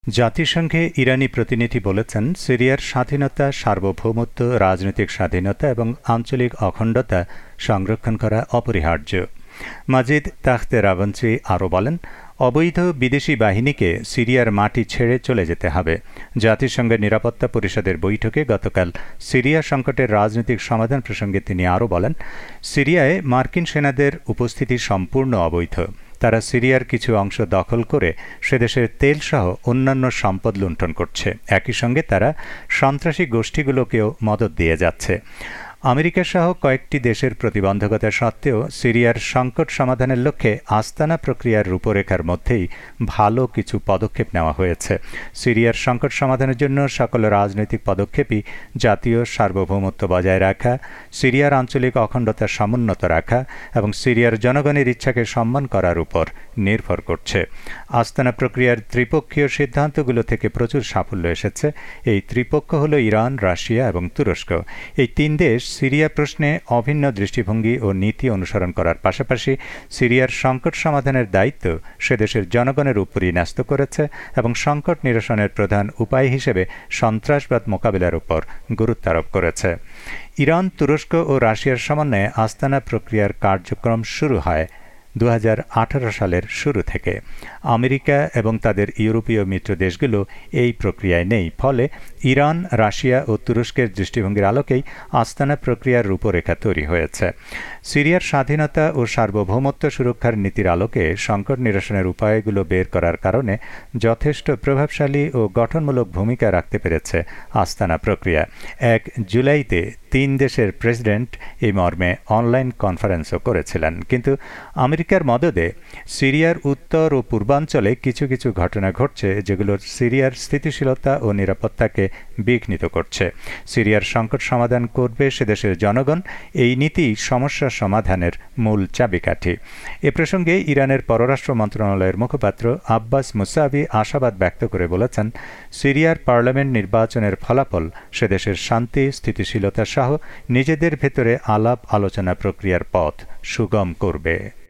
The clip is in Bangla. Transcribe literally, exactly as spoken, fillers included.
জাতিসংঘে ইরানি প্রতিনিধি বলেছেন, সিরিয়ার স্বাধীনতা, সার্বভৌমত্ব, রাজনৈতিক স্বাধীনতা এবং আঞ্চলিক অখণ্ডতা সংরক্ষণ করা অপরিহার্য। মাজিদ তাখতে রাভানচি আরও বলেন, অবৈধ বিদেশি বাহিনীকে সিরিয়ার মাটি ছেড়ে চলে যেতে হবে। জাতিসংঘের নিরাপত্তা পরিষদের বৈঠকে গতকাল সিরিয়া সংকটের রাজনৈতিক সমাধান প্রসঙ্গে তিনি আরও বলেন, সিরিয়ায় মার্কিন সেনাদের উপস্থিতি সম্পূর্ণ অবৈধ। তারা সিরিয়ার কিছু অংশ দখল করে সেদেশের তেলসহ অন্যান্য সম্পদ লুণ্ঠন করছে। একই সঙ্গে তারা সন্ত্রাসী গোষ্ঠীগুলোকেও মদত দিয়ে যাচ্ছে। আমেরিকা সহ কয়েকটি দেশের প্রতিবন্ধকতা সত্ত্বেও সিরিয়ার সংকট সমাধানের লক্ষ্যে আস্তানা প্রক্রিয়ার রূপরেখার মধ্যেই ভালো কিছু পদক্ষেপ নেওয়া হয়েছে। সিরিয়ার সংকট সমাধানের জন্য সকল রাজনৈতিক পদক্ষেপই জাতীয় সার্বভৌমত্ব বজায় রাখা, সিরিয়ার আঞ্চলিক অখণ্ডতা সমুন্নত রাখা এবং সিরিয়ার জনগণের ইচ্ছাকে সম্মান করার উপর নির্ভর করছে। আস্তানা প্রক্রিয়ার ত্রিপক্ষীয় সিদ্ধান্তগুলো থেকে প্রচুর সাফল্য এসেছে। এই ত্রিপক্ষ হল ইরান, রাশিয়া এবং তুরস্ক। এই তিন দেশ সিরিয়া প্রশ্নে অভিন্ন দৃষ্টিভঙ্গি ও নীতি অনুসরণ করার পাশাপাশি সিরিয়ার সংকট সমাধানের দায়িত্ব সেদেশের জনগণের উপরই ন্যস্ত করেছে এবং সংকট নিরসনের প্রধান উপায় হিসেবে সন্ত্রাসবাদ মোকাবিলার উপর গুরুত্ব আরোপ করেছে। ইরান, তুরস্ক ও রাশিয়ার সমন্বয়ে আস্তানা প্রক্রিয়ার কার্যক্রম শুরু হয় দু হাজার আঠারো সালের শুরু থেকে। আমেরিকা এবং তাদের ইউরোপীয় মিত্র দেশগুলো এই প্রক্রিয়ায় নেই। ফলে ইরান, রাশিয়া ও তুরস্কের দৃষ্টিভঙ্গির আলোকেই আস্তানা প্রক্রিয়ার রূপরেখা তৈরি হয়েছে। সিরিয়ার স্বাধীনতা ও সার্বভৌমত্ব সুরক্ষার নীতির আলোকে সংকট নিরসনের উপায়গুলো বের করার কারণে যথেষ্ট প্রভাবশালী ও গঠনমূলক ভূমিকা রাখতে পেরেছে আস্তানা প্রক্রিয়া। এক জুলাইতে তিন দেশের প্রেসিডেন্ট এই মর্মে অনলাইন কনফারেন্সও করেছিলেন। কিন্তু আমেরিকার মদদে সিরিয়ার উত্তর ও পূর্বাঞ্চলে কিছু কিছু ঘটনা ঘটছে যেগুলো সিরিয়ার স্থিতিশীলতা ও নিরাপত্তাকে বিঘ্নিত করছে। সিরিয়ার সংকট সমাধান করবে সেদেশের জনগণ, এই নীতি সমস্যা সমাধানের মূল চাবিকাঠি। এ প্রসঙ্গে ইরানের পররাষ্ট্র মন্ত্রণালয়ের মুখপাত্র আব্বাস মুসাভি আশাবাদ ব্যক্ত করে বলেছেন, সিরিয়ার পার্লামেন্ট নির্বাচনের ফলাফল সেদেশের শান্তি, স্থিতিশীলতা সহ নিজেদের ভেতরে আলাপ আলোচনা প্রক্রিয়ার পথ সুগম করবে।